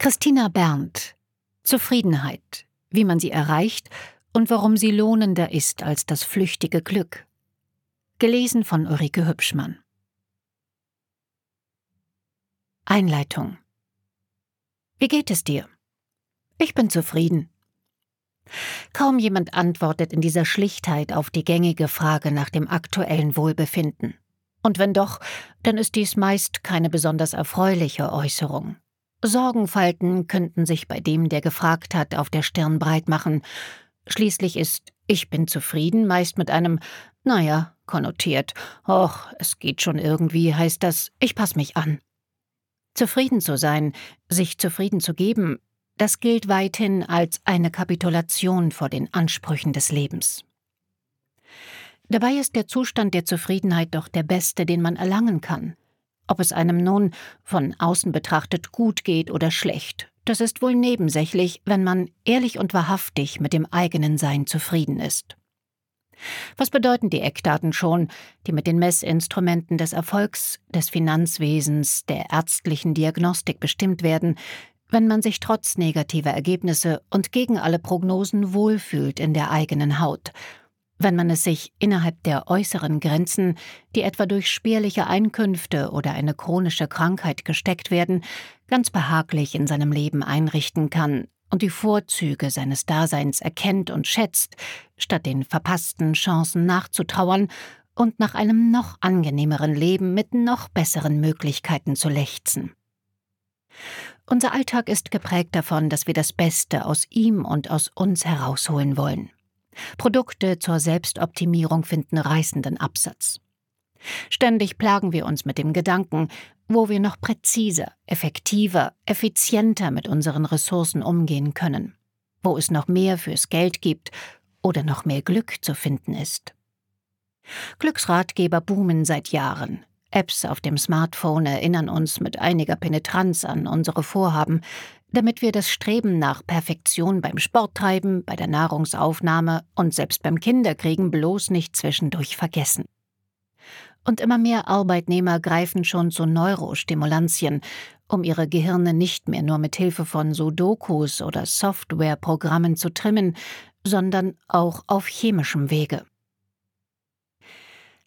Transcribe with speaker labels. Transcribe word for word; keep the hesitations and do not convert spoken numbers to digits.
Speaker 1: Christina Berndt: Zufriedenheit, wie man sie erreicht und warum sie lohnender ist als das flüchtige Glück. Gelesen von Ulrike Hübschmann. Einleitung. Wie geht es dir? Ich bin zufrieden. Kaum jemand antwortet in dieser Schlichtheit auf die gängige Frage nach dem aktuellen Wohlbefinden. Und wenn doch, dann ist dies meist keine besonders erfreuliche Äußerung. Sorgenfalten könnten sich bei dem, der gefragt hat, auf der Stirn breit machen. Schließlich ist »Ich bin zufrieden« meist mit einem »Naja« konnotiert. »Och, es geht schon irgendwie« heißt das »Ich pass mich an«. Zufrieden zu sein, sich zufrieden zu geben, das gilt weithin als eine Kapitulation vor den Ansprüchen des Lebens. Dabei ist der Zustand der Zufriedenheit doch der beste, den man erlangen kann. Ob es einem nun von außen betrachtet gut geht oder schlecht, das ist wohl nebensächlich, wenn man ehrlich und wahrhaftig mit dem eigenen Sein zufrieden ist. Was bedeuten die Eckdaten schon, die mit den Messinstrumenten des Erfolgs, des Finanzwesens, der ärztlichen Diagnostik bestimmt werden, wenn man sich trotz negativer Ergebnisse und gegen alle Prognosen wohlfühlt in der eigenen Haut, wenn man es sich innerhalb der äußeren Grenzen, die etwa durch spärliche Einkünfte oder eine chronische Krankheit gesteckt werden, ganz behaglich in seinem Leben einrichten kann und die Vorzüge seines Daseins erkennt und schätzt, statt den verpassten Chancen nachzutrauern und nach einem noch angenehmeren Leben mit noch besseren Möglichkeiten zu lechzen. Unser Alltag ist geprägt davon, dass wir das Beste aus ihm und aus uns herausholen wollen. Produkte zur Selbstoptimierung finden reißenden Absatz. Ständig plagen wir uns mit dem Gedanken, wo wir noch präziser, effektiver, effizienter mit unseren Ressourcen umgehen können, wo es noch mehr fürs Geld gibt oder noch mehr Glück zu finden ist. Glücksratgeber boomen seit Jahren. Apps auf dem Smartphone erinnern uns mit einiger Penetranz an unsere Vorhaben, damit wir das Streben nach Perfektion beim Sporttreiben, bei der Nahrungsaufnahme und selbst beim Kinderkriegen bloß nicht zwischendurch vergessen. Und immer mehr Arbeitnehmer greifen schon zu Neurostimulantien, um ihre Gehirne nicht mehr nur mit Hilfe von Sudokus oder Softwareprogrammen zu trimmen, sondern auch auf chemischem Wege.